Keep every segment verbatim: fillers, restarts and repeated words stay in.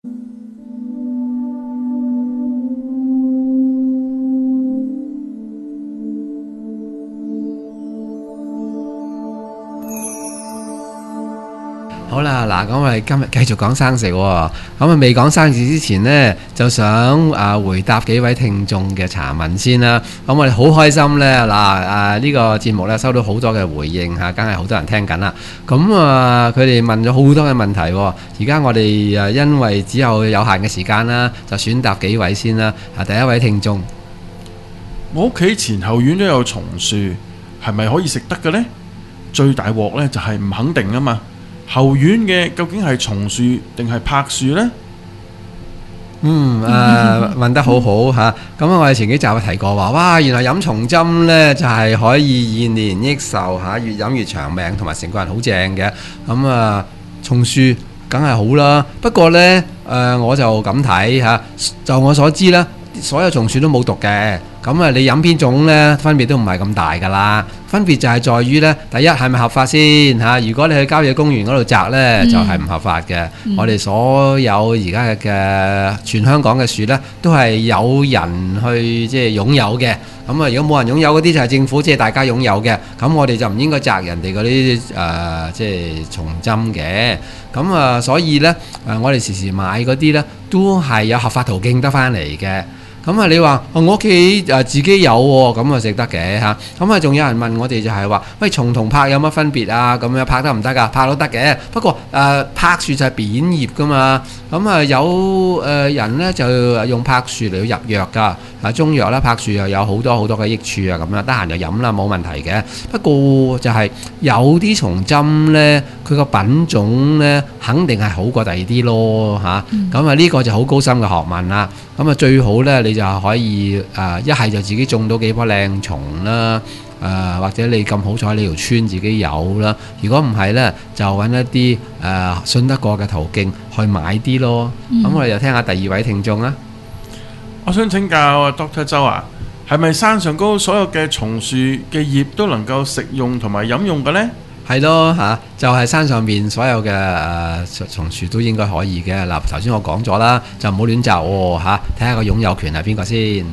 好啦，嗱，咁我哋今日繼續講生食喎。咁啊，未講生食之前呢，就想啊回答幾位聽眾嘅查問先啦。咁我哋好開心呢，嗱啊呢個節目呢收到好多嘅回應嚇，梗係好多人聽緊啦。咁啊，佢哋問咗好多嘅問題喎。而家我哋啊因為只有有限嘅時間啦，就選答幾位先啦。啊，第一位聽眾， 我屋企前後院都有松樹，係咪可以食得嘅呢？最大鑊呢就係唔肯定啊嘛。後院嘅究竟係松樹定係柏樹呢？ 嗯，誒、呃、問得好好嚇。咁、啊、我哋前幾集有提過話，哇，原來飲松針呢就係、是、可以延年益壽嚇，越飲越長命，同埋成個人好正嘅。咁啊，松樹梗係好啦。不過呢，誒、呃、我就咁睇嚇，就我所知啦，所有松樹都冇毒嘅。咁啊，你飲邊種呢？分別都唔係咁大㗎啦。分別就係在於呢，第一係咪合法先嚇？如果你去郊野公園嗰度摘呢，嗯、就係唔合法嘅。嗯、我哋所有而家嘅全香港嘅樹呢，都係有人去即係擁有嘅。咁啊，如果冇人擁有嗰啲就係政府即係大家擁有嘅。咁我哋就唔應該摘人哋嗰啲誒即係松針嘅。咁啊，所以呢，誒我哋時時買嗰啲呢，都係有合法途徑得返嚟嘅。咁啊，你話我屋企誒自己有喎，咁啊食得嘅嚇。咁啊，仲有人問我哋就係話，喂，松同柏有乜分別啊？咁樣柏得唔得㗎？柏都得嘅，不過誒、呃、柏樹就係扁葉㗎嘛。咁啊有誒、呃、人咧就用柏樹嚟到入藥㗎，啊中藥啦，柏樹又有好多好多嘅益處啊，咁樣得閒就飲啦，冇問題嘅。不過就係有啲松針咧，佢個品種咧肯定係好過第二啲咯嚇。咁啊呢個就好高深嘅學問啦。咁啊最好咧你就可以誒一係就自己種到幾棵靚松啦，誒、呃、或者你咁好彩你條村自己有啦。如果唔係咧，就揾一啲誒、呃、信得過嘅途徑去買啲咯。咁、嗯、我哋就聽下第二位聽眾啦。 我想請教 Doctor 周啊，係咪山上高所有嘅松樹嘅葉都能夠食用同埋飲用嘅呢？ 係咯嚇，就係、是、山上邊所有嘅誒松樹都應該可以嘅。嗱，頭先我講咗啦，就唔好亂摘喎嚇，睇下個擁有權係邊個先。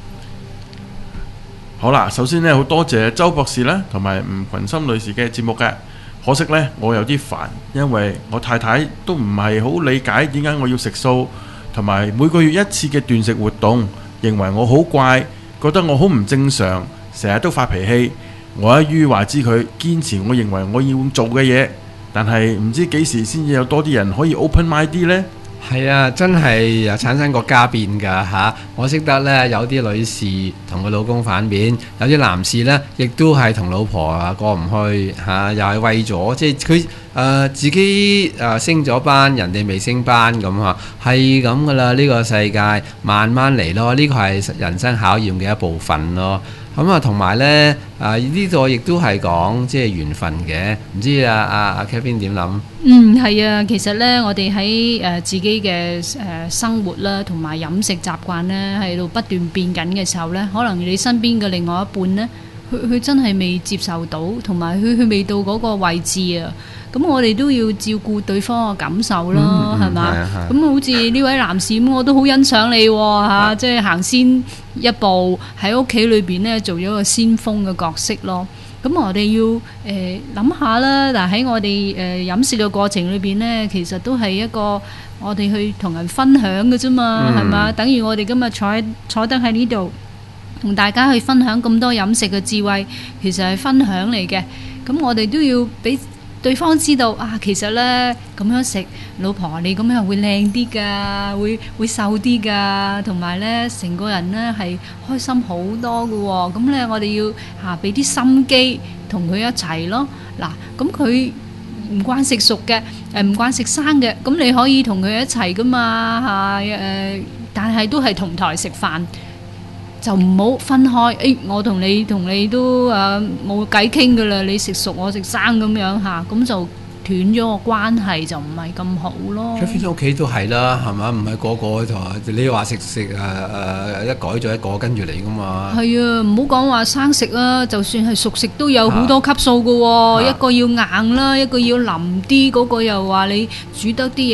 好啦，首先呢，好多謝周博士啦，同埋吳群心女士嘅節目嘅。可惜呢，我有啲煩，因為我太太都唔係好理解點解我要食素，同埋每個月一次嘅斷食活動，認為我好怪，覺得我好唔正常，成日都發脾氣。我一於話知佢堅持我認為我要做嘅嘢，但係唔知幾時先至有多啲人可以 open mind 啲呢？ 係啊，真係又產生過家變㗎嚇！我識得呢，有啲女士同佢老公反面，有啲男士呢亦都係同老婆啊過唔去嚇、啊，又係為咗即係佢誒自己誒、呃、升咗班，人哋未升班咁嚇，係咁㗎啦！呢、呢個世界慢慢嚟咯，呢個係人生考驗嘅一部分咯。咁啊，同埋呢，啊呢度亦都係講即係緣分嘅，唔知啊啊啊 Kevin 點諗？ 嗯，係啊，其實呢，我哋喺誒自己嘅誒、呃、生活啦，同埋飲食習慣呢，喺度不斷變緊嘅時候呢，可能你身邊嘅另外一半呢，佢佢真係未接受到，同埋佢佢未到嗰個位置啊。咁我哋都要照顧對方嘅感受咯，係嘛？咁好似呢位男士咁，我都好欣賞你喎嚇，即係行先一步喺屋企裏邊呢，做咗個先鋒嘅角色咯。咁我哋要誒諗下啦，嗱喺我哋誒飲食嘅過程裏邊呢，其實都係一個我哋去同人分享嘅啫嘛，係嘛？等於我哋今日坐坐得喺呢度，同大家去分享咁多飲食嘅智慧，其實係分享嚟嘅。咁我哋都要俾對方知道啊，其實呢咁樣食，老婆你咁樣會靚啲噶，會會瘦啲噶，同埋呢成個人呢係開心好多噶喎。咁呢我哋要嚇俾啲心機同佢一齊咯。嗱，咁佢唔慣食熟嘅，誒唔慣食生嘅，咁你可以同佢一齊噶嘛嚇誒，但係都係同台食飯。就唔好分開，誒我同你同你都誒冇偈傾噶啦，你食熟我食生咁樣嚇，咁就斷咗個關係，就唔係咁好咯。 喺屋企都係啦，係嘛？唔係個個就話你話食食誒誒一改咗一個跟住嚟噶嘛。係啊，唔好講話生食啊，就算係熟食都有好多級數噶喎，一個要硬啦，一個要腍啲，嗰個又話你煮得啲嘢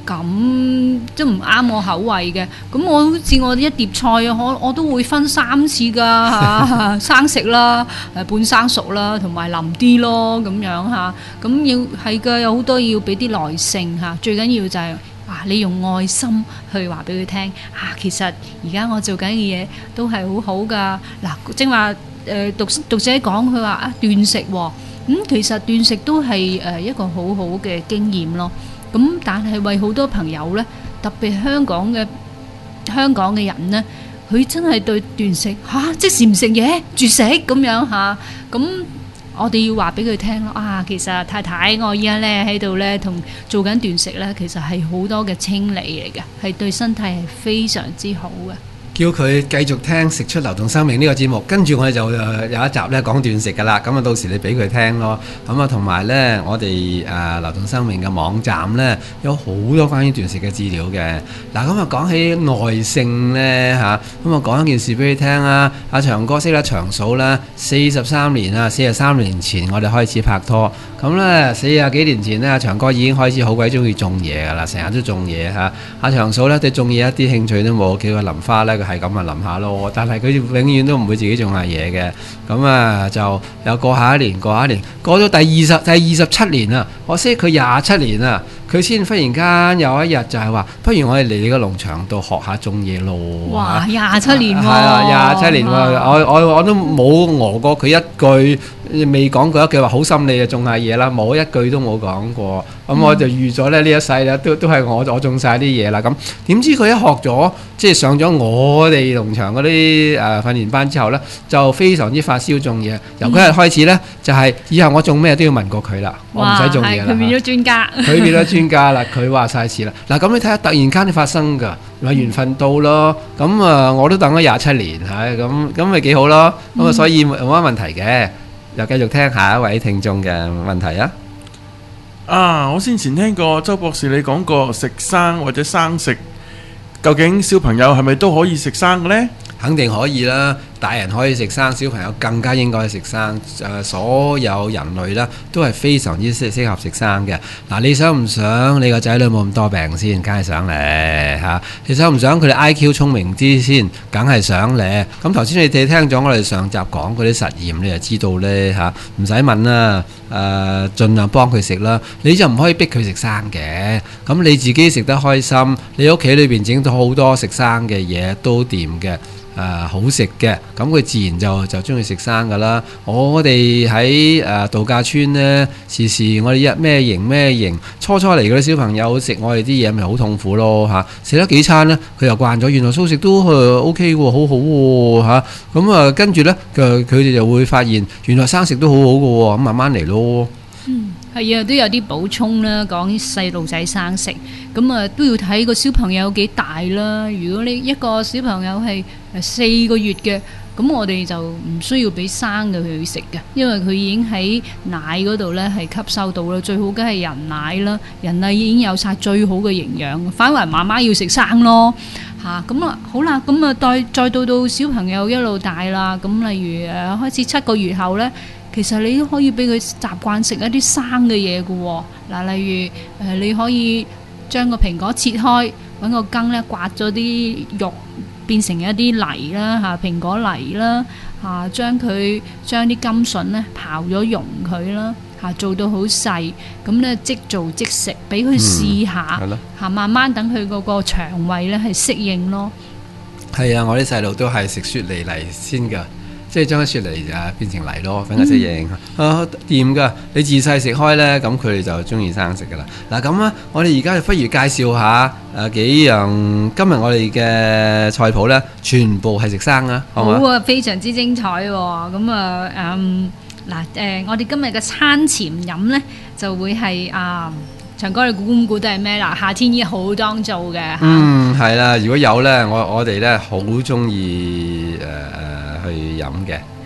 咁都唔啱我口味嘅。咁我好似我一碟菜啊，我我都會分三次㗎嚇，生食啦，誒半生熟啦，同埋腍啲咯咁樣嚇。咁要係㗎，有好多要俾啲耐性嚇，最緊要就係、啊！你用愛心去話俾佢聽啊，其實而家我做緊嘅嘢都係好好噶。嗱，正話誒讀讀者講佢話啊斷食喎，咁、嗯、其實斷食都係誒一個好好嘅經驗咯。咁但係為好多朋友呢，特別香港嘅香港嘅人呢，佢真係對斷食嚇即時唔食嘢絕食咁樣嚇咁。我哋要話俾佢聽咯，啊，其實太太，我依家咧喺度咧同做緊斷食咧，其實係好多嘅清理嚟嘅，係對身體係非常之好嘅。 叫佢繼續聽食出流動生命呢個節目，跟住我哋就有一集咧講斷食噶啦。咁啊，到時你俾佢聽咯。咁啊，同埋呢，我哋誒流動生命嘅網站呢，有好多關於斷食嘅資料嘅。嗱，咁啊講起耐性呢，嚇，咁啊講一件事俾你聽啊。阿長哥識得長嫂啦，四十三年啊，四十三年前我哋開始拍拖。咁呢，四十幾年前呢，阿長哥已經開始好鬼中意種嘢噶啦，成日都種嘢嚇。阿長嫂呢，對種嘢一啲興趣都冇，叫佢淋花呢。係咁啊，淋下咯，但係佢永遠都唔會自己種下嘢嘅。咁啊，就又過下一年，過下一年，過咗第二十、第二十七年啦。我識佢廿七年啦，佢先忽然間有一日就係話，不如我哋嚟你個農場度學下種嘢咯。 哇！廿七年喎， 係啊，廿七年喎，我我我都冇餓過佢一句，未講過一句話好心你就種下嘢啦，冇一句都冇講過。咁、嗯、我就預咗咧呢一世咧都都係我我種晒啲嘢啦。咁點知佢一學咗，即係上咗我哋農場嗰啲誒訓練班之後呢，就非常之發燒種嘢。由嗰日開始呢，就係、是、以後我種咩都要問過佢啦，我唔使種嘢啦。 佢變咗專家， 佢變咗專家啦，佢話晒事啦。嗱，咁你睇下，突然間發生㗎，咪緣分到咯。咁啊，我都等咗廿七年，係咁咁咪幾好咯。咁啊、嗯，所以冇乜問題嘅。又繼續聽下一位聽眾嘅問題啊！ 啊，我先前聽過周博士你講過食生或者生食，究竟小朋友係咪都可以食生嘅呢？ 肯定可以啦，大人可以食生，小朋友更加應該食生。誒、呃，所有人類咧都係非常之適適合食生嘅。嗱、啊，你想唔想你個仔女冇咁多病先？梗係想咧嚇、啊。你想唔想佢哋 I Q 聰明啲先？梗係想咧。咁頭先你哋聽咗我哋上集講嗰啲實驗，你就知道咧嚇，唔使問啦。誒、呃，盡量幫佢食啦。你就唔可以逼佢食生嘅。咁你自己食得開心，你屋企裏邊整到好多食生嘅嘢都掂嘅。誒、呃、好食嘅，咁佢自然就就中意食生噶啦。我哋喺誒度假村呢，時時我哋一咩型咩型，初初嚟嗰啲小朋友食我哋啲嘢，咪好痛苦咯嚇。食得幾餐呢，佢又慣咗，原來素食都誒 O K 喎，好好喎嚇。咁啊，跟住呢，佢佢哋就會發現，原來生食都好好嘅喎，咁慢慢嚟咯。 嗯，係啊，都有啲補充啦，講細路仔生食，咁啊都要睇個小朋友幾大啦。如果你一個小朋友係誒四個月嘅，咁我哋就唔需要俾生嘅佢食嘅，因為佢已經喺奶嗰度呢係吸收到啦。最好梗係人奶啦，人奶已經有晒最好嘅營養，反為媽媽要食生咯嚇。咁啊好啦，咁啊再再到到小朋友一路大啦，咁例如誒、呃、開始七個月後呢。其實你都可以俾佢習慣食一啲生嘅嘢嘅喎，嗱，例如誒、呃、你可以將個蘋果切開，揾個羹咧刮咗啲肉變成一啲泥啦嚇，蘋果泥啦嚇，將佢將啲甘筍咧刨咗溶佢啦嚇，做到好細，咁咧即做即食，俾佢試下嚇、嗯，慢慢等佢嗰個腸胃咧係適應咯。 係啊，我啲細路都係食雪梨泥先㗎。即係將啲雪梨啊變成泥咯，等佢適應、嗯、啊掂㗎。你自細食開呢，咁佢哋就中意生食㗎啦。嗱咁啊，我哋而家就不如介紹下誒、啊、幾樣今日我哋嘅菜譜呢，全部係食生啊，好嘛？ 好啊，非常之精彩喎、哦。咁啊誒嗱誒，我哋今日嘅餐前飲呢，就會係啊，長哥你估唔估到係咩啦？夏天已經好當造嘅。 嗯，係啦。如果有呢，我我哋呢好中意誒誒去飲嘅。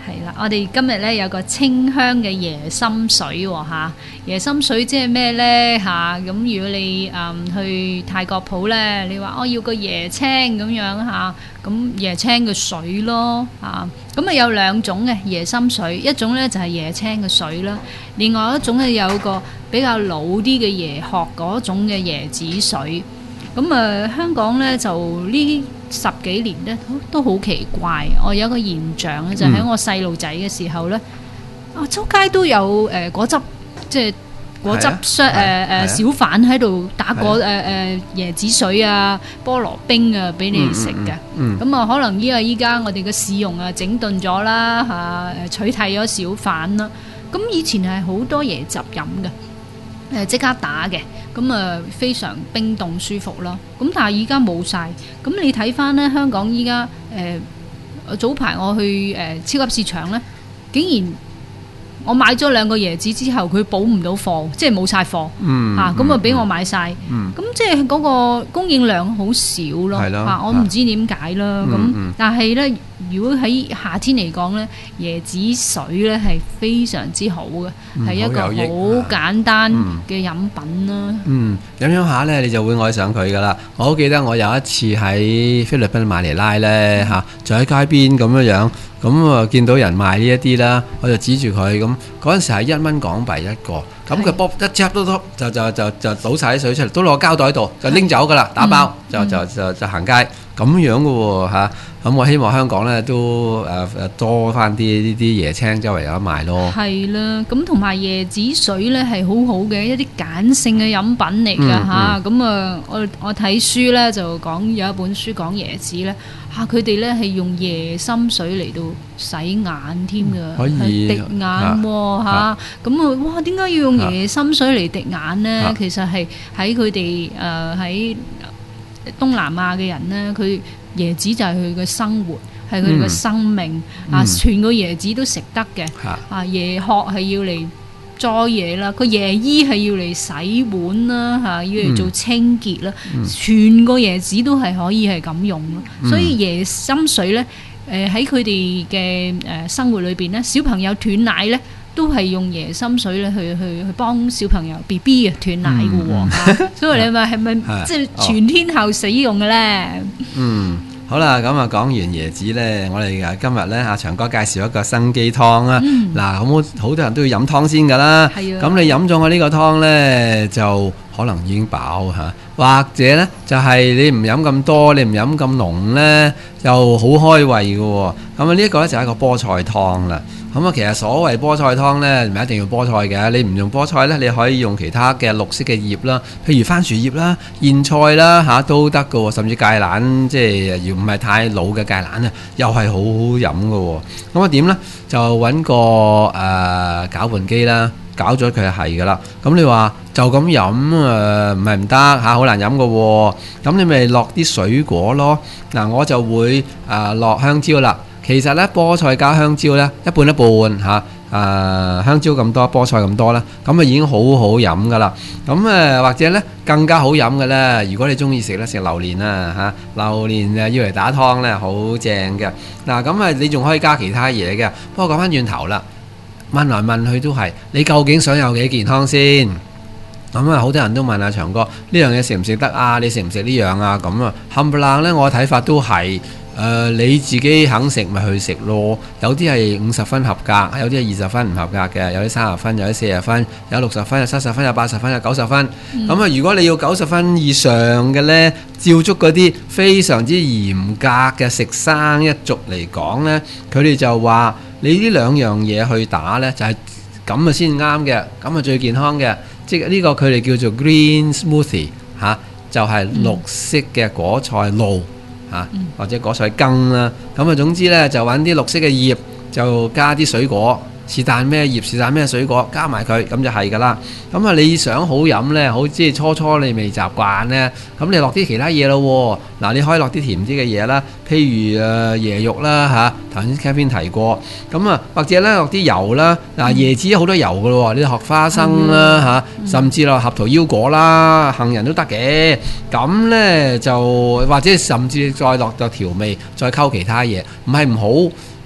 係啦，我哋今日咧有個清香嘅椰心水喎嚇，椰心水即係咩咧嚇？咁如果你誒、嗯、去泰國鋪咧，你話我要個椰青咁樣嚇，咁椰青嘅水咯嚇，咁啊有兩種嘅椰心水，一種咧就係椰青嘅水啦，另外一種咧有個比較老啲嘅椰殼嗰種嘅椰子水。咁啊，香港咧就呢十幾年咧都都好奇怪。我有一個現象咧，就喺我細路仔嘅時候咧，啊周街都有誒果汁，即係果汁商誒誒小販喺度打果誒誒椰子水啊、菠蘿冰啊俾你食嘅。咁啊，可能因為依家我哋嘅市容啊整頓咗啦嚇，誒取締咗小販啦。咁以前係好多椰汁飲嘅。誒即刻打嘅，咁啊非常冰凍舒服咯。咁但係依家冇晒。咁你睇翻咧香港依家誒早排我去誒、呃、超級市場咧，竟然我買咗兩個椰子之後，佢補唔到貨，即係冇晒貨，嚇咁啊俾我買晒。咁、嗯、即係嗰個供應量好少咯，嚇、啊、我唔知點解啦。咁、嗯嗯、但係咧，如果喺夏天嚟講咧，椰子水咧係非常之好嘅，係、嗯、一個好簡單嘅飲品啦。 嗯，飲飲下咧，你就會愛上佢噶啦。我好記得我有一次喺菲律賓馬尼拉咧嚇，就喺街邊咁樣樣。咁啊，見到人賣呢一啲啦，我就指住佢咁。嗰陣時係一蚊港幣一個，咁佢卜一插都都就就就就倒晒啲水出嚟，倒落個膠袋度就拎走噶啦，打包、嗯、就就就就行街咁樣嘅喎嚇。咁我希望香港咧都誒誒多翻啲呢啲椰青周圍有得賣咯。係啦，咁同埋椰子水咧係好好嘅一啲鹼性嘅飲品嚟㗎嚇。咁啊，我我睇書咧就講有一本書講椰子咧。嚇！佢哋咧係用椰心水嚟到洗眼添㗎， 可以滴眼喎嚇。咁啊，哇！點解要用椰心水嚟滴眼咧？啊、其實係喺佢哋誒喺東南亞嘅人咧，佢椰子就係佢嘅生活，係佢哋嘅生命、嗯、啊！全個椰子都食得嘅、嗯、啊！椰殼係要嚟裝嘢啦，個椰衣係要嚟洗碗啦嚇，要嚟做清潔啦，嗯、全個椰子都係可以係咁用咯。嗯、所以椰心水咧，誒喺佢哋嘅誒生活裏邊咧，小朋友斷奶咧都係用椰心水咧去去去幫小朋友 B B 啊斷奶嘅喎、嗯啊，所以你話係咪即係全天候使用嘅咧？ 嗯。好啦，咁啊講完椰子呢，我哋啊今日呢，阿長哥介紹一個生機湯啊。嗱、嗯，咁好多人都要飲湯先噶啦。咁你飲咗我呢個湯呢，就可能已經飽嚇，或者呢，就係、是、你唔飲咁多，你唔飲咁濃呢，就好開胃嘅喎。咁啊呢一個呢，就係一個菠菜湯啦。咁啊，其實所謂菠菜湯呢，唔係一定要菠菜嘅。你唔用菠菜呢，你可以用其他嘅綠色嘅葉啦，譬如番薯葉啦、莧菜啦嚇、啊、都得嘅喎。甚至芥蘭，即係要唔係太老嘅芥蘭啊，又係好好飲嘅喎。咁啊點呢？就揾個誒攪拌機啦，攪咗佢就係嘅啦。咁你話就咁飲誒唔係唔得嚇，好難飲嘅喎。咁你咪落啲水果咯。嗱，我就會誒落、呃、香蕉啦。其實咧，菠菜加香蕉咧，一半一半嚇，誒、啊、香蕉咁多，菠菜咁多啦，咁啊已經好好飲噶啦。咁誒或者咧更加好飲嘅咧，如果你中意食咧，食榴蓮啊嚇，榴蓮誒要嚟打湯咧，好正嘅。嗱咁啊，你仲可以加其他嘢嘅。不過講翻轉頭啦，問來問去都係你究竟想有幾健康先？咁啊，好多人都問阿長哥呢樣嘢食唔食得啊？你食唔食呢樣啊？咁啊，冚唪唥咧，我嘅睇法都係。誒、呃、你自己肯食咪去食咯，有啲係五十分合格，有啲係二十分唔合格嘅，有啲三十分，有啲四十分，有六十分，有七十分，有八十分，有九十分。咁啊、嗯，如果你要九十分以上嘅呢，照足嗰啲非常之嚴格嘅食生一族嚟講呢，佢哋就話你呢兩樣嘢去打呢，就係咁啊先啱嘅，咁啊最健康嘅，即係呢個佢哋叫做 green smoothie 嚇、啊，就係、是、綠色嘅果菜露。啊，或者果菜羹啦，咁啊總之呢，就揾啲綠色嘅葉，就加啲水果，是但咩葉，是但咩水果，加埋佢，咁就係噶啦。咁啊你想好飲呢，好即係初初你未習慣呢，咁你落啲其他嘢咯喎。嗱，你可以落啲甜啲嘅嘢啦，譬如誒、呃、椰肉啦嚇，頭先 Catherine 提過。咁啊或者呢，落啲油啦，嗱、嗯、椰子好多油噶咯喎，你學花生啦嚇，嗯、甚至落合桃腰果啦、杏仁都得嘅。咁呢，就或者甚至再落個調味，再溝其他嘢，唔係唔好。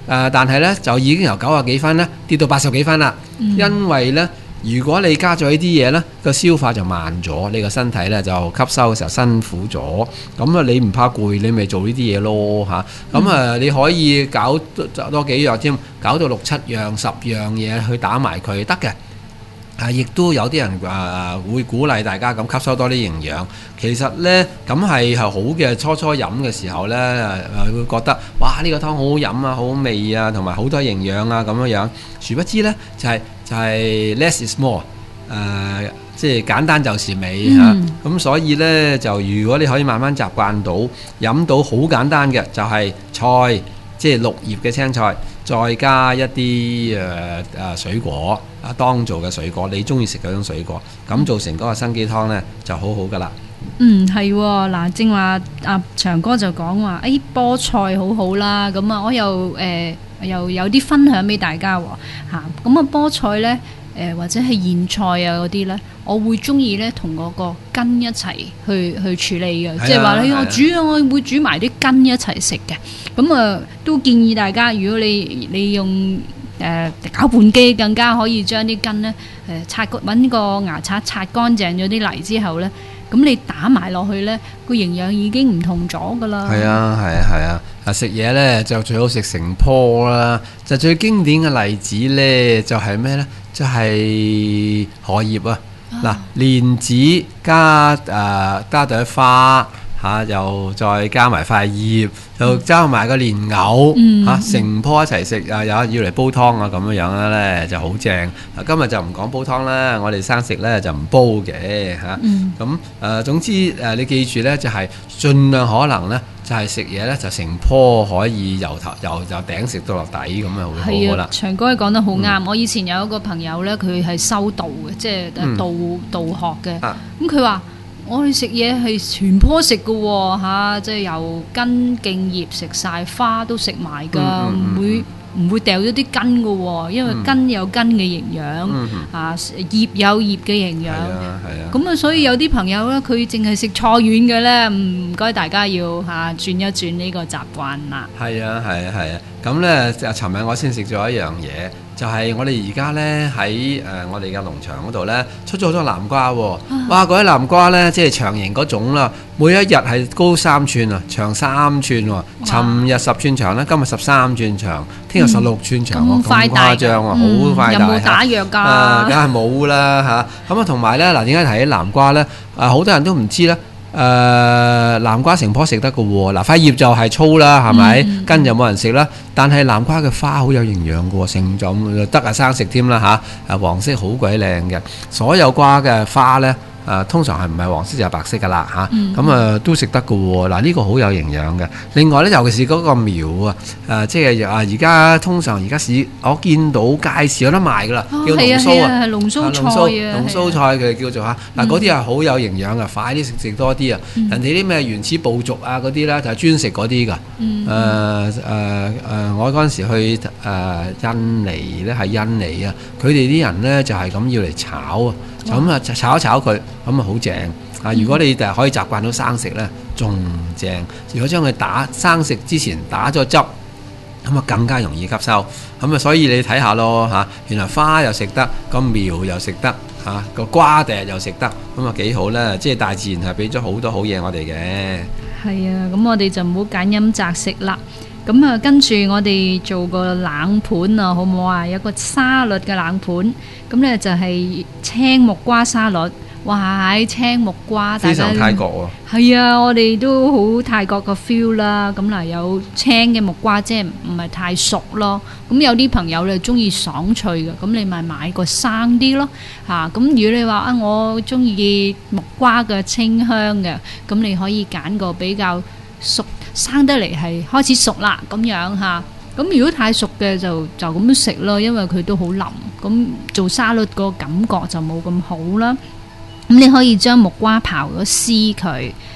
呃，但係呢，就已經由九十幾分呢跌到八十幾分啦。 嗯因為呢，如果你加咗呢啲嘢呢，個消化就慢咗，你個身體呢就吸收嘅時候辛苦咗。咁啊，你唔怕攰，你咪做呢啲嘢咯嚇。咁啊，你可以搞多多幾樣添，搞到六七樣、十樣嘢去打埋佢得嘅。啊，亦都有啲人啊會鼓勵大家咁吸收多啲營養。其實呢，咁係係好嘅。初初飲嘅時候呢，誒會覺得哇呢個湯好好飲啊，好好味啊，同埋好多營養啊咁樣樣。殊不知呢，就係、就係、less is more，誒、呃、即係簡單就是美嚇。咁、 嗯所以呢，就如果你可以慢慢習慣到飲到好簡單嘅，就係、菜，即係綠葉嘅青菜。再加一啲誒誒水果啊，當造嘅水果，你中意食嗰種水果，咁做成嗰個生雞湯呢，就好好噶啦。 嗯，係喎，嗱，正話阿長哥就講話，誒菠菜好好啦，咁啊，我又誒、呃、又有啲分享俾大家喎嚇，咁啊菠菜呢，誒、呃、或者係莧菜啊嗰啲呢，我會中意呢同嗰個根一齊去去處理嘅，即係話你我煮啊，我會煮埋啲根一齊食嘅。咁啊，都建議大家，如果你你用誒、呃、攪拌機，更加可以將啲根呢誒擦揾個牙刷擦乾淨咗啲泥之後呢，咁你打埋落去呢，個營養已經唔同咗噶啦。 係啊，係啊，係啊！啊食嘢呢，就最好食成棵啦。就最經典嘅例子呢，就係、是、咩呢？就係、是、荷葉啊！嗱、啊，蓮子加誒、呃、加朵花。嚇、啊，又再加埋塊葉，又加埋個蓮藕，嚇、啊，成棵一齊食啊！有要嚟煲湯啊，咁樣樣咧就好正。啊，今日就唔講煲湯啦，我哋生食咧就唔煲嘅嚇。咁、啊、誒、呃，總之誒、呃，你記住咧，就係、是、盡量可能咧，就係食嘢咧，就成棵可以由頭由由頂食到落底咁啊，會好好啦。 長哥講得好啱、嗯。我以前有一個朋友咧，佢係修道嘅，即係道、嗯、道學嘅。咁佢話。我哋食嘢係全棵食嘅喎嚇，即係由根莖葉食晒，花都食埋㗎，唔、嗯嗯、會唔會掉咗啲根嘅喎，因為根有根嘅營養，嗯、啊葉有葉嘅營養。係啊係啊。咁啊，所以有啲朋友咧，佢淨係食菜丸嘅咧，唔該大家要嚇、啊、轉一轉呢個習慣啦。係啊係啊係啊，咁咧就尋日我先食咗一樣嘢。就係、是、我哋而家呢，喺誒、呃、我哋嘅農場嗰度呢，出咗好多南瓜喎、哦啊！哇！嗰啲南瓜呢，即係長形嗰種啦，每一日係高三寸啊，長三寸喎。尋日十寸長啦，今日十三寸長，聽日十六寸長喎，咁、嗯、誇張喎，好、嗯、快大！有冇打藥㗎？啊，梗係冇啦嚇！咁啊，同埋呢，嗱，點解提起南瓜呢？啊，好多人都唔知呢。誒、呃、南瓜成棵食得嘅喎，嗱塊葉就係粗啦，係咪？嗯、根就冇人食啦。但係南瓜嘅花好有營養嘅喎，成種得啊生食添啦嚇。誒黃色好鬼靚嘅，所有瓜嘅花呢，誒、呃、通常係唔係黃色就係白色㗎啦嚇。咁、嗯、啊、呃、都食得嘅喎。嗱、這、呢個好有營養嘅。另外呢，尤其是嗰個苗啊，誒、呃、即係啊而家通常而家市我見到街市有得賣㗎啦、哦，叫龍鬚啊，係龍鬚菜啊，龍鬚菜佢叫做嚇。嗱嗰啲係好有營養嘅，快啲食食多啲啊、嗯！人哋啲咩原始部族啊嗰啲咧就係專食嗰啲㗎。誒、嗯、誒、呃呃呃、我嗰陣時去誒、呃、印尼咧，係印尼啊，佢哋啲人咧就係、是、咁要嚟炒啊，咁啊炒一炒佢，咁啊好正啊！如果你誒可以習慣到生食咧，仲正。如果將佢打生食之前打咗汁，咁啊更加容易吸收。咁啊，所以你睇下咯嚇，原來花又食得，個苗又食得。嚇個瓜地又食得，咁啊幾好啦！即係大自然係俾咗好多好嘢我哋嘅。係啊，咁我哋就唔好揀飲擇食啦。咁啊，跟住我哋做個冷盤啊，好唔好啊？有個沙律嘅冷盤，咁咧就係青木瓜沙律。哇！喺青木瓜，非常泰國喎。係啊，我哋都好泰國個 feel 啦。咁嗱，有青嘅木瓜，即係唔係太熟咯。咁有啲朋友咧中意爽脆嘅，咁你咪買個生啲咯。嚇，咁如果你話啊，我中意木瓜嘅清香嘅，咁你可以揀個比較熟生得嚟係開始熟啦咁樣嚇。咁如果太熟嘅就就咁樣食咯，因為佢都好腍。咁做沙律個感覺就冇咁好啦。咁你可以將木瓜刨咗絲佢，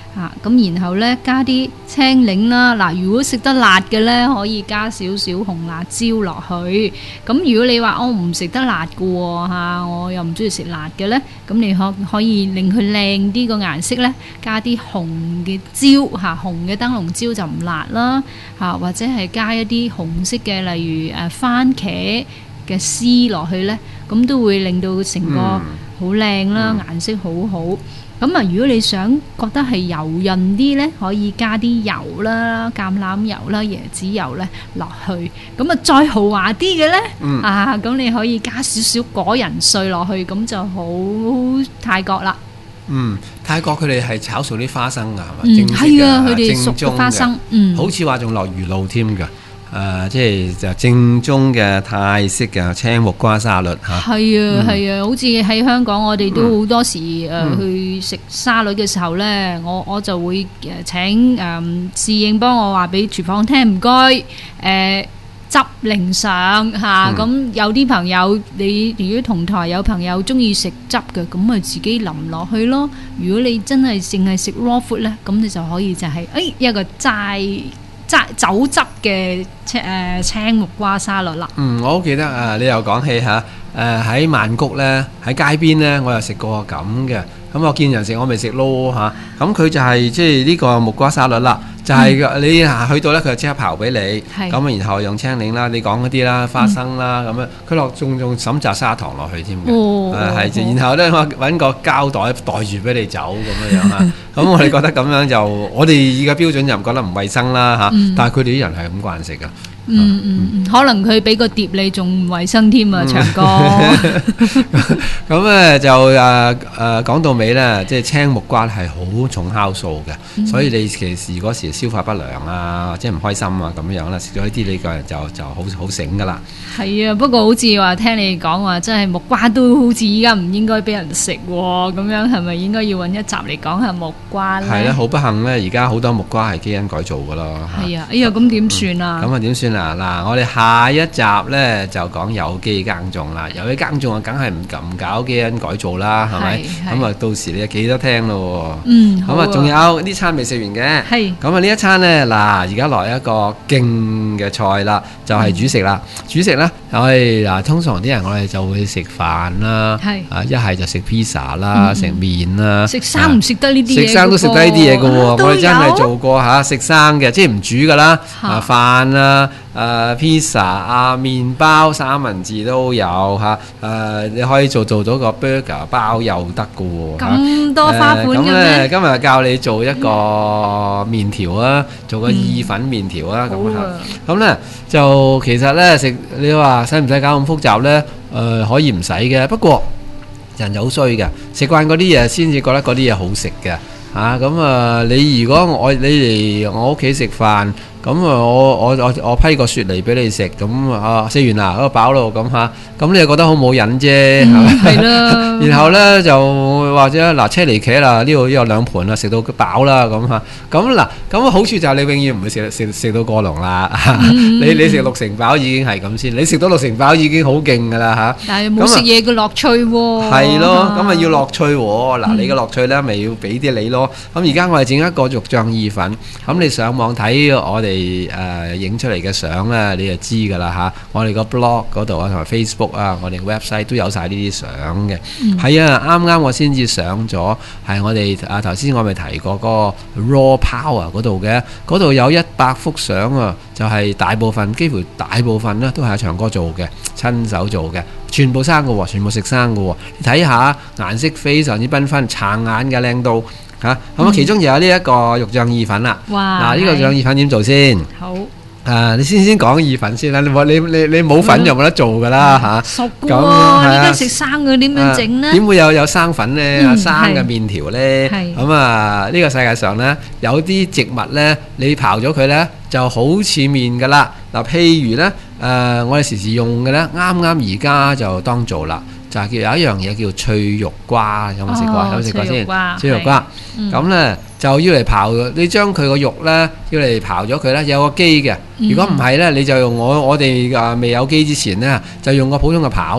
嚇，咁然後咧加啲青檸啦。嗱，如果食得辣嘅咧，可以加少少紅辣椒落去。咁如果你話我唔食得辣嘅喎嚇，我又唔中意食辣嘅咧，咁你可可以令佢靚啲個顏色咧，加啲紅嘅椒嚇，紅嘅燈籠椒就唔辣啦嚇，或者係加一啲紅色嘅，例如誒番茄嘅絲落去咧，咁都會令到成個好靚啦， 嗯顏色好好。咁啊，如果你想覺得係油潤啲咧，可以加啲油啦、橄欖油啦、椰子油咧落去。咁啊，再豪華啲嘅咧， 嗯啊，咁你可以加少少果仁碎落去，咁就好泰國啦。 嗯，泰國佢哋係炒熟啲花生㗎，係嘛？ 嗯， 正式係啊， 嘅佢哋熟正宗嘅嘅花生，嗯， 好似話仲落魚露添㗎。誒、即係就正宗嘅泰式嘅青木瓜沙律嚇。 係啊， 嗯係啊，好似喺香港，我哋都好多時誒、呃嗯去食沙律嘅時候呢，我我就會誒請誒、呃、侍應幫我話俾廚房聽，唔該誒汁淋上嚇。咁、 嗯有啲朋友，你如果同台有朋友中意食汁嘅，咁咪自己淋落去咯。如果你真係淨係食 raw food 呢，咁你就可以就係、誒、一個齋齋酒汁嘅青誒青木瓜沙律啦。 嗯，我好記得啊！你又講起嚇，誒喺曼谷呢，喺街邊呢，我又食過咁嘅。咁我見人食，我咪食咯嚇。咁佢就係即係呢個木瓜沙律啦，就係、 嗯你啊去到呢，佢就即刻刨俾你。 係咁然後用青檸啦，你講嗰啲啦，花生啦咁樣，佢落仲仲滲扎砂糖落去添嘅。 哦誒係哦然後呢，我揾個膠袋袋住俾你走咁樣樣啊。咁我哋覺得咁樣就，我哋嘅標準就唔覺得唔衞生啦嚇。 嗯但係佢哋啲人係咁慣食㗎。 嗯嗯嗯，可能佢俾個碟你仲唔衞生添啊，長哥。 咁咧就誒誒講到尾咧，即係青木瓜係好重酵素嘅，所以你其實嗰時消化不良啊，或者唔開心啊咁樣啦，食咗呢啲你個人就就好好醒噶啦。 係啊，不過好似話聽你講話，真係木瓜都好似依家唔應該俾人食喎，咁樣係咪應該要揾一集嚟講下木瓜咧？ 係啦，好不幸咧，而家好多木瓜係基因改造噶咯。 係啊，哎呀，咁點算啊？ 咁啊點算啊？嗱，我哋下一集咧就講有機耕種啦。有機耕種啊，梗係唔唔搞基因改造啦，係咪？ 係係咁啊，到時你就記得聽咯喎。 嗯，好咁啊，仲有呢餐未食完嘅。 係咁啊，呢一餐呢，嗱，而家來一個勁嘅菜啦，就係、主食啦。主食呢，我哋嗱，通常啲人我哋就會食飯啦， 係啊，一係就食 pizza 啦， 嗯食麵啦， 食生唔食得呢啲嘢嘅噃？ 食生都食得呢啲嘢嘅喎， 啊我哋真係都有做過嚇，食生嘅，即係唔煮噶啦， 嚇啊飯啊，誒 pizza 啊，麵包、三文治都有嚇，誒你可以做做到個 burger 包又得嘅喎嚇。 咁多花款嘅誒咁咧， 咩？ 今日教你做一個麵條啊，做個意粉麵條啊，咁啊好啊， 咁咧就其實咧食你話使唔使搞咁複雜咧？誒可以唔使嘅，不過人就好衰嘅，食慣嗰啲嘢先至覺得嗰啲嘢好食嘅嚇。咁啊，你如果我你嚟我屋企食飯。咁啊，我我我我批個雪梨俾你食，咁啊食完啦，嗰個飽咯，咁嚇，咁你又覺得好冇癮啫，係咪？ 係啦。 然後咧就或者嗱車厘茄啦，呢度有兩盤啦，食到飽啦咁嚇。咁嗱，咁好處就係你永遠唔會食食食到過籠啦。你你食六成飽已經係咁先，你食到六成飽已經好勁噶啦嚇。 但係冇食嘢嘅樂趣喎。 係咯，咁啊要樂趣喎。嗱，你嘅樂趣咧，咪要俾啲你咯。咁而家我哋整一個肉醬意粉，咁你上網睇我哋。誒影出嚟嘅相咧，你就知㗎啦嚇。我哋個 blog 嗰度啊，同埋 Facebook 啊，我哋 website 都有晒呢啲相嘅。係啊，啱啱我先至上咗，係我哋啊頭先我咪提過嗰個 Raw Power 嗰度嘅，嗰度有一百幅相啊，就係大部分幾乎大部分咧都係阿長哥做嘅，親手做嘅，全部生嘅喎，全部食生嘅喎。你睇下顏色非常之繽紛，撐眼嘅靚到。嚇，咁啊，其中就有呢一個肉醬意粉啦。 哇！ 嗱，呢個肉醬意粉點做先？ 好。 誒，你先先講意粉先啦。你冇你你你冇粉就冇得做㗎啦嚇。 熟嘅咁喎， 係啊依家食生嘅點樣整呢？ 點會有有生粉咧？ 嗯生嘅麵條咧？ 係咁啊，呢個世界上咧有啲植物咧，你刨咗佢咧就好似麵㗎啦。嗱，譬如咧誒，我哋時時用嘅咧，啱啱而家就當做啦。就係叫有一樣嘢叫脆肉瓜，有冇食過？ 哦有冇食過先？ 脆肉瓜脆肉瓜咁咧就要嚟刨，你將佢個肉咧要嚟刨咗佢咧，有個機嘅。如果唔係咧，你就用我我哋啊未有機之前咧，就用個普通嘅刨啊。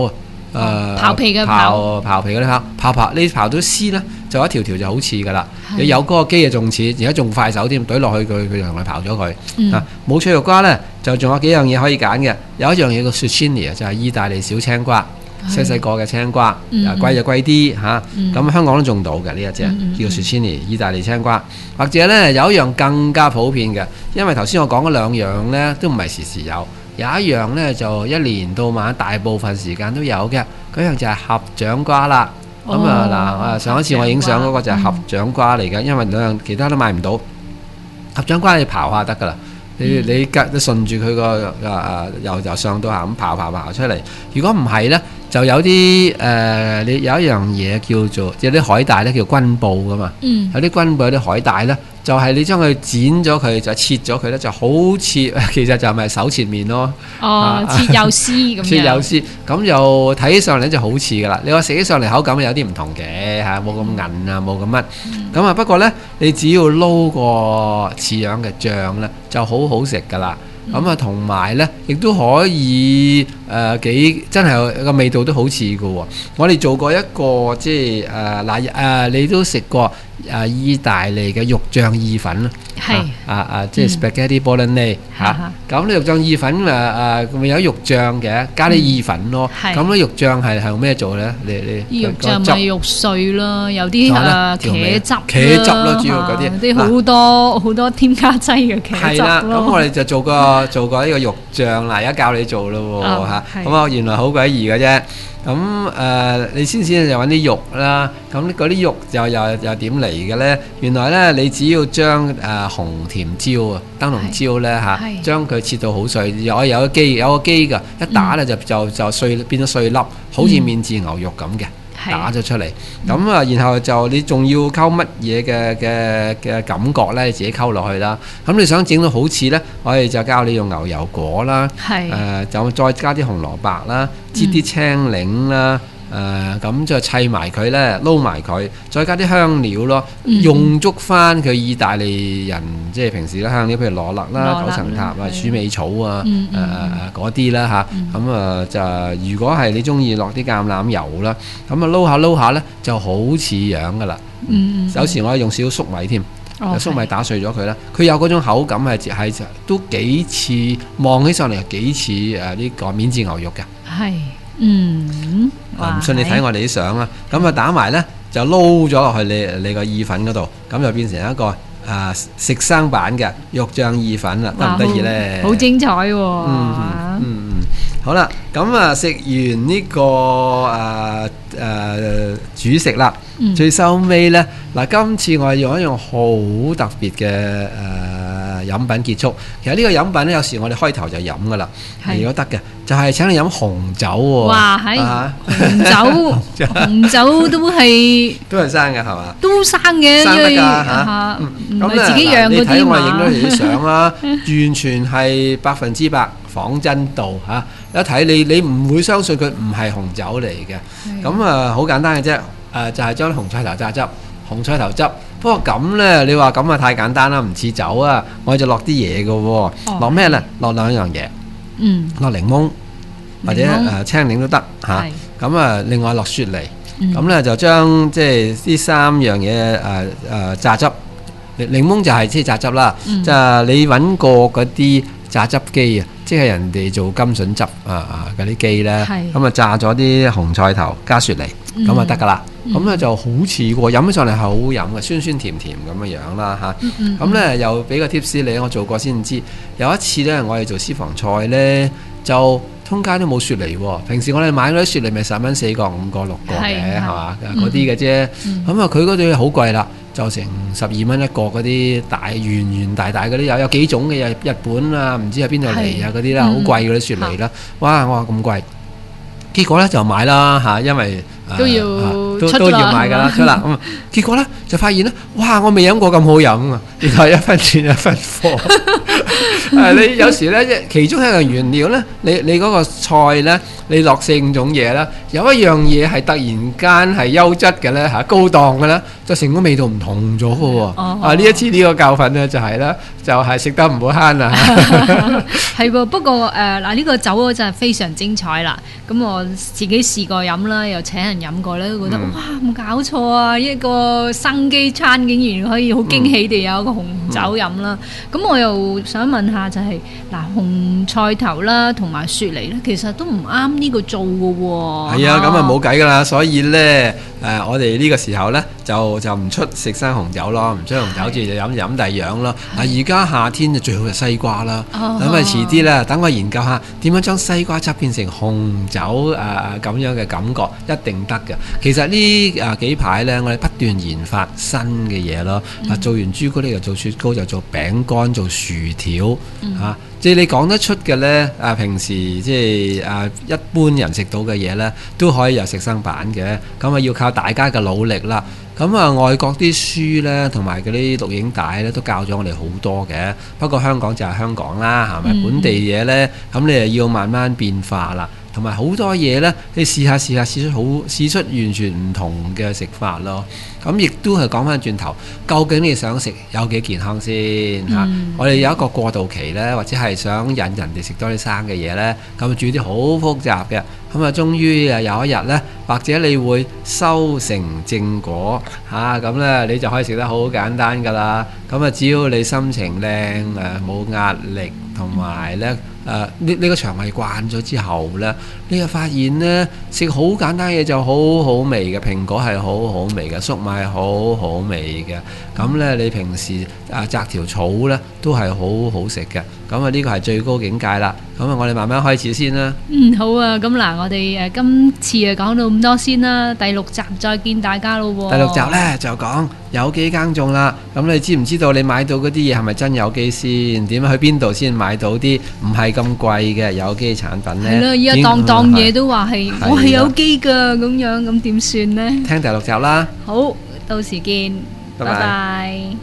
誒刨皮嘅刨刨皮嗰啲刨刨刨，你刨到絲咧，就一條條就好似噶啦。 係你有嗰個機就仲似，而家仲快手添，懟落去佢佢就同你刨咗佢。 嗯啊，冇脆肉瓜咧，就仲有幾樣嘢可以揀嘅。有一樣嘢叫 zucchini 啊，就係意大利小青瓜，細細個嘅青瓜， 嗯啊貴就貴啲嚇。 嗯咁香港都種到嘅呢一隻嗯嗯叫 zucchini 意大利青瓜。或者咧有一樣更加普遍嘅，因為頭先我講嗰兩樣咧都唔係時時有。有一樣咧就一年到晚大部分時間都有嘅，嗰樣就係合掌瓜啦。咁哦啊嗱，啊上一次我影相嗰個就係合掌瓜嚟嘅，因為兩樣其他都買唔到。合掌瓜你刨下得㗎啦，你你隔都順住佢個啊啊由由上到下咁刨刨刨出嚟。如果唔係咧，就有啲誒、呃，你有一樣嘢叫做有啲海帶咧叫軍布㗎嘛。 嗯有啲軍布有啲海帶咧，就係、你將佢剪咗佢，就切咗佢咧，就好似其實就係咪手切面咯。 哦，切幼絲咁樣， 切幼絲，咁就睇起上嚟就好似噶啦。你話食起上嚟口感有啲唔同嘅嚇，冇咁韌啊，冇咁乜。咁啊不過呢，你只要撈個似樣嘅醬呢，就好好食噶啦。咁啊同埋呢，亦都可以誒、呃、幾真係個味道都好似嘅喎。我哋做過一個即係誒嗱誒，你都食過誒、呃、意大利嘅肉醬意粉啦。 係啊啊，即係 spaghetti bolognese 嚇哈。 咁呢肉醬意粉誒誒，咪有肉醬嘅，加啲意粉咯。 係咁呢肉醬係係用咩做咧？你你肉個醬咪肉碎咯，有啲仲有誒呢條味茄汁啦， 茄汁咯主要嗰啲嚇啲好多好多添加劑嘅茄汁係啦，咁我咯。 哋就做過做過呢個肉醬啦，而家教你做咯喎啊嚇。 係咁啊，原來好鬼易嘅啫。咁誒，你先先就揾啲肉啦。咁嗰啲肉又又又點嚟嘅咧？原來咧，你只要將誒紅甜椒啊、燈籠椒咧嚇， 係將佢切到好碎，有有個機有個機㗎，一打咧就就就碎變咗碎粒，好似面豉牛肉咁嘅。 係打咗出嚟，咁啊，然後就你仲要溝乜嘢嘅嘅嘅感覺咧？你自己溝落去啦。咁你想整到好似咧，我哋就教你用牛油果啦， 係誒就再加啲紅蘿蔔啦，擠啲青檸啦，誒咁就砌埋佢咧，撈埋佢，再加啲香料咯， 嗯用足翻佢意大利人即係平時嘅香料，譬如羅勒啦、 羅勒九層塔啊、 係鼠尾草啊，誒嗯誒誒嗰啲啦嚇，咁啊就如果係你中意落啲橄欖油啦，咁啊撈下撈下咧就好似樣噶啦。 嗯有時我係用少少粟米添。 哦粟米打碎咗佢啦，佢有嗰種口感係係都幾似，望起上嚟係幾似誒呢個免治牛肉嘅。 係嗯， 啊唔信你睇我哋啲相啦，咁啊打埋呢，就撈咗落去你你個意粉嗰度，咁就變成一個啊食生版嘅肉醬意粉啦，得唔得意呢？ 好精彩喎！ 嗯嗯嗯，好啦，咁啊食完呢、個誒誒主食啦， 嗯最收尾呢，嗱，今次我係用一樣好特別嘅誒、呃、飲品結束。其實呢個飲品呢，有時我哋開頭就飲噶啦， 係如果得嘅，就係、請你飲紅酒喎。 哇係啊紅酒紅酒都係都係生嘅係嘛？ 都生嘅， 生得㗎因為嚇嚇唔咁係自己養嗰你睇啲我影咗嘛。 你啲相啦，完全係百分之百仿真度嚇、一睇你你唔會相信佢唔係紅酒嚟嘅。咁啊好簡單嘅啫，誒、就係、將紅菜頭榨汁，紅菜頭汁。不過咁呢，你話咁啊太簡單啦，唔似酒啊，我就落啲嘢嘅喎。落咩呢？落兩樣嘢， 嗯落檸檬或者檸檬誒青檸都得嚇。 係咁啊，另外落雪梨。 嗯咁咧就將即係呢三樣嘢誒誒榨汁，檸檸檬就係即係榨汁啦。 嗯就係你揾過嗰啲榨汁機啊，即係人哋做甘筍汁啊啊嗰啲機咧， 係咁啊榨咗啲紅菜頭加雪梨，咁啊得噶啦。咁咧就好似喎，飲起上嚟係好飲嘅，酸酸甜甜咁嘅樣啦嚇。 嗯咁咧又俾個 tips 你，我做過先知。有一次咧，我哋做私房菜咧，就通街都冇雪梨喎。平時我哋買嗰啲雪梨咪十蚊四個、五個、六個嘅， 係係嘛？ 嗯嗰啲嘅啫。 嗯咁啊，佢嗰啲好貴啦，就成十二蚊一個嗰啲大圓圓大大嗰啲，有有幾種嘅，有日本啊，唔知喺邊度嚟啊嗰啲啦，好嗯貴嗰啲雪梨啦。哇！我話咁貴，結果咧就買啦嚇，因為啊都要啊都出都要啦係嘛買㗎啦，出啦。咁啊結果咧就發現咧，哇！我未飲過咁好飲啊！原來一分錢一分貨。誒，你有時咧，其中一樣原料咧，你你嗰個菜咧， 你落四五種嘢啦，有一樣嘢係突然間係優質嘅咧嚇，高檔嘅咧，就成個味道唔同咗嘅喎。 哦啊，呢一次呢個教訓咧就係咧，就係食得唔好慳啊！ 係喎，不過誒嗱呢個酒嗰真係非常精彩啦。咁我自己試過飲啦，又請人飲過咧，都覺得、 嗯哇冇搞錯啊！一個生機餐竟然可以好驚喜地有一個紅酒飲啦。咁、嗯、我又想問下就係、是、嗱紅菜頭啦，同埋雪梨咧，其實都唔啱呢個做嘅喎。 係啊，咁啊冇計噶啦，所以咧誒、呃，我哋呢個時候咧就就唔出食生紅酒咯，唔出紅酒住就飲飲第二樣咯。嗱，而家夏天就最好就西瓜啦，咁啊遲啲咧，等我研究下點樣將西瓜汁變成紅酒誒咁、呃、樣嘅感覺，一定得嘅。其實呢誒幾排咧，我哋不斷研發新嘅嘢咯。啊、嗯，做完朱古力就做雪糕，就做餅乾，做薯條嚇。嗯啊即係你講得出嘅呢，啊平時即係啊一般人食到嘅嘢呢，都可以有食生版嘅，咁啊要靠大家嘅努力啦。咁啊外國啲書呢，同埋嗰啲錄影帶呢，都教咗我哋好多嘅。不過香港就係香港啦，係咪？嗯、本地嘢呢，咁你又要慢慢變化啦。同埋好多嘢呢，你試下試下試出好試出完全唔同嘅食法咯。咁亦都係講翻轉頭，究竟你想食有幾健康先嚇？嗯、我哋有一個過渡期呢，或者係想引人哋食多啲生嘅嘢呢，咁煮啲好複雜嘅。咁啊，終於誒有一日呢，或者你會修成正果嚇，咁、啊、呢，你就可以食得好簡單噶啦。咁啊，只要你心情靚誒，冇壓力，同埋呢。誒呢呢個腸胃慣咗之後呢，你就發現呢，食好簡單嘢就好好味嘅，蘋果係好好味嘅，粟米係好好味嘅。咁呢，你平時啊摘條草呢都係好好食嘅。咁啊呢個係最高境界啦。咁啊我哋慢慢開始先啦。 嗯，好啊。咁嗱，我哋誒今次啊講到咁多先啦。第六集再見大家咯喎。 第六集呢就講有機耕種啦。咁你知唔知道你買到嗰啲嘢係咪真有機先？點樣去邊度先買到啲唔係咁貴嘅有機產品呢？ 係咯，依家當當嘢都話係係我係有機㗎咁樣，咁點算呢？ 聽第六集啦。 好，到時見， 拜拜拜拜。